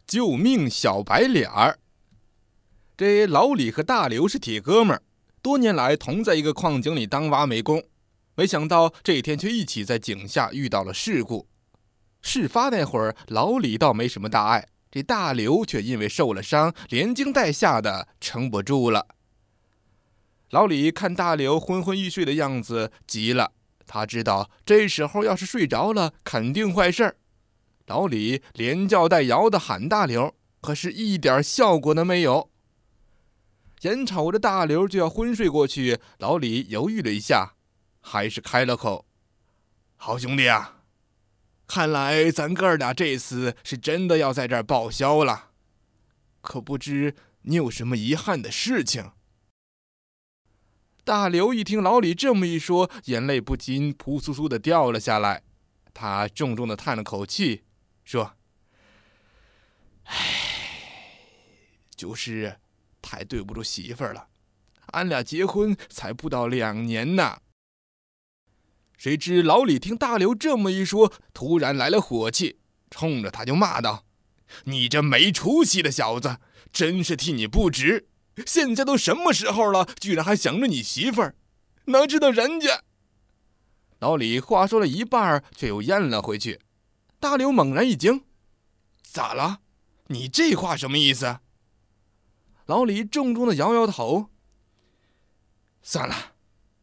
救命小白脸儿。这老李和大刘是铁哥们儿，多年来同在一个矿井里当挖煤工，没想到这一天却一起在井下遇到了事故。事发那会儿，老李倒没什么大碍，这大刘却因为受了伤，连惊带吓的撑不住了。老李看大刘昏昏欲睡的样子，急了。他知道这时候要是睡着了，肯定坏事儿。老李连叫带摇的喊大刘，可是一点效果都没有。眼瞅着大刘就要昏睡过去，老李犹豫了一下，还是开了口：“好兄弟啊，看来咱哥俩这次是真的要在这儿报销了，可不知你有什么遗憾的事情？”大刘一听老李这么一说，眼泪不禁扑簌簌的掉了下来。他重重的叹了口气，说：“唉，就是太对不住媳妇儿了，俺俩结婚才不到2年呢。”谁知老李听大刘这么一说，突然来了火气，冲着他就骂道：“你这没出息的小子，真是替你不值！现在都什么时候了，居然还想着你媳妇儿，哪知道人家……”老李话说了一半，却又咽了回去。大刘猛然一惊：“咋了？你这话什么意思？”老李重重的摇摇头：“算了，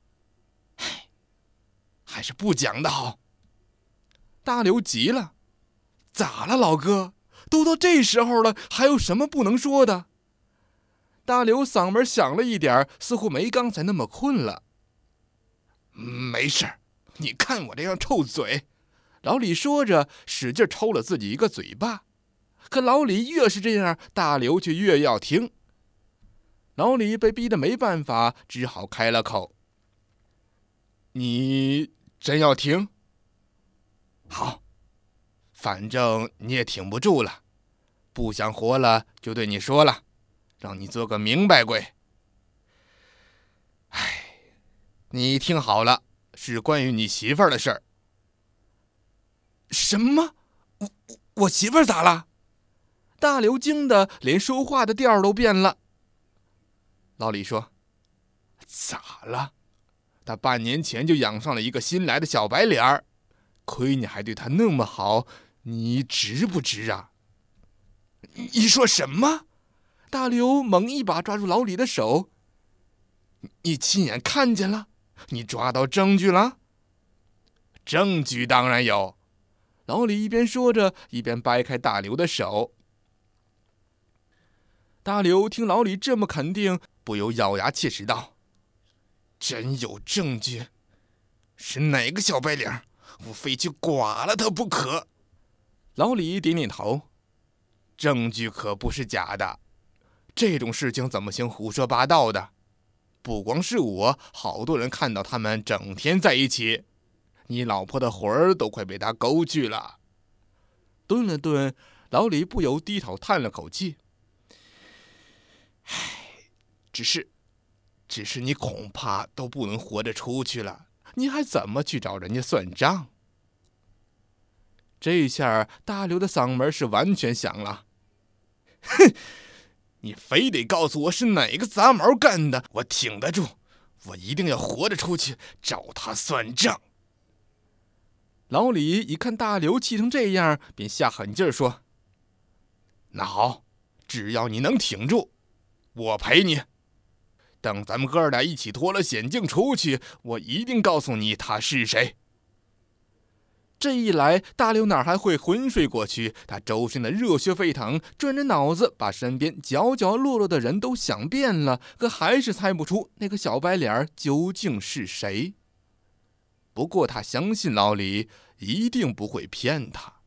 还是不讲的好。”大刘急了：“咋了，老哥？都到这时候了，还有什么不能说的？”大刘嗓门响了一点，似乎没刚才那么困了。“没事，你看我这样臭嘴。”老李说着，使劲抽了自己一个嘴巴。可老李越是这样，大刘却越要听。老李被逼得没办法，只好开了口：“你真要听？好，反正你也挺不住了，不想活了就对你说了，让你做个明白鬼。你听好了，是关于你媳妇儿的事儿。”“什么？我媳妇儿咋了？”大刘惊得连说话的调都变了。老李说：“咋了？他半年前就养上了一个新来的小白脸儿，亏你还对他那么好，你值不值啊？”“你说什么？”大刘猛一把抓住老李的手：“你亲眼看见了？你抓到证据了？”“证据当然有。”老李一边说着，一边掰开大刘的手。大刘听老李这么肯定，不由咬牙切齿道：“真有证据？是哪个小白脸？我非去剐了他不可。”老李点点头：“证据可不是假的，这种事情怎么行胡说八道的？不光是我，好多人看到他们整天在一起，你老婆的魂儿都快被他勾去了。”顿了顿，老李不由低头叹了口气：“只是你恐怕都不能活着出去了，你还怎么去找人家算账？”这下大刘的嗓门是完全响了：“哼，你非得告诉我是哪个杂毛干的，我挺得住，我一定要活着出去找他算账。”老李一看大刘气成这样，便下狠劲说：“那好，只要你能挺住，我陪你。等咱们哥俩一起脱了险境出去，我一定告诉你他是谁。”这一来，大刘哪还会昏睡过去？他周身的热血沸腾，转着脑子把身边角角落落的人都想遍了，可还是猜不出那个小白脸究竟是谁。不过他相信老李一定不会骗他。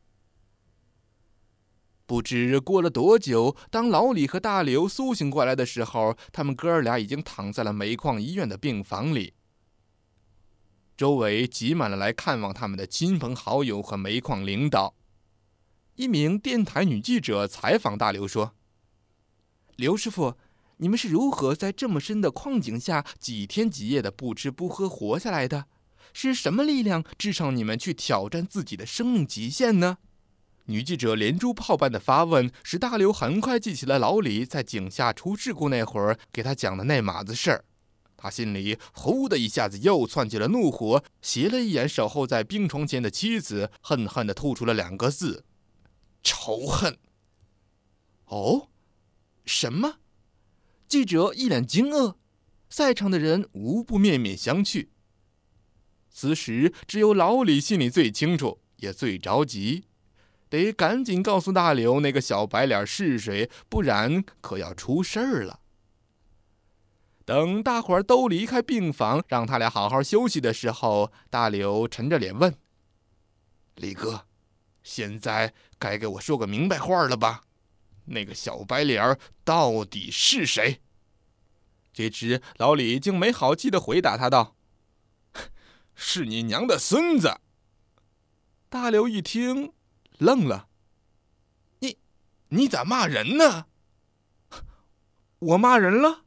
不知过了多久，当老李和大刘苏醒过来的时候，他们哥俩已经躺在了煤矿医院的病房里。周围挤满了来看望他们的亲朋好友和煤矿领导。一名电台女记者采访大刘说：“刘师傅，你们是如何在这么深的矿井下几天几夜的不吃不喝活下来的？是什么力量支撑你们去挑战自己的生命极限呢？” 女记者连珠炮般的发问，使大刘很快记起了老李在井下出事故那会儿给他讲的那码子事儿。他心里呼的一下子又窜起了怒火，斜了一眼守候在冰床前的妻子，恨恨地吐出了2个字：仇恨。哦，什么？记者一脸惊愕，在场的人无不面面相觑。此时只有老李心里最清楚，也最着急，得赶紧告诉大刘那个小白脸是谁，不然可要出事儿了。等大伙儿都离开病房，让他俩好好休息的时候，大刘沉着脸问：李哥，现在该给我说个明白话了吧？那个小白脸到底是谁？这时老李竟没好气地回答他道：是你娘的孙子。大刘一听愣了：你咋骂人呢？我骂人了？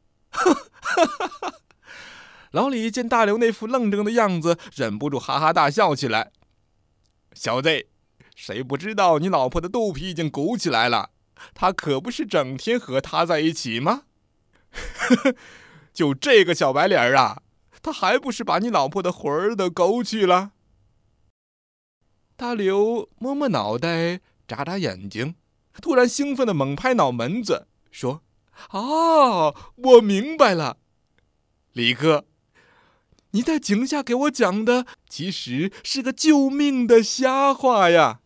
老李见大刘那副愣怔的样子，忍不住哈哈大笑起来。小子，谁不知道你老婆的肚皮已经鼓起来了？她可不是整天和他在一起吗？就这个小白脸啊，他还不是把你老婆的魂儿都勾去了？大刘摸摸脑袋，眨眨眼睛，突然兴奋地猛拍脑门子，说：我明白了，李哥，你在井下给我讲的其实是个救命的瞎话呀！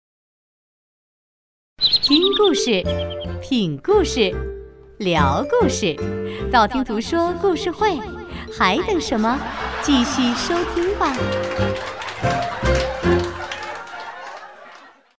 听故事，品故事，聊故事，道听途说故事会，还等什么？继续收听吧。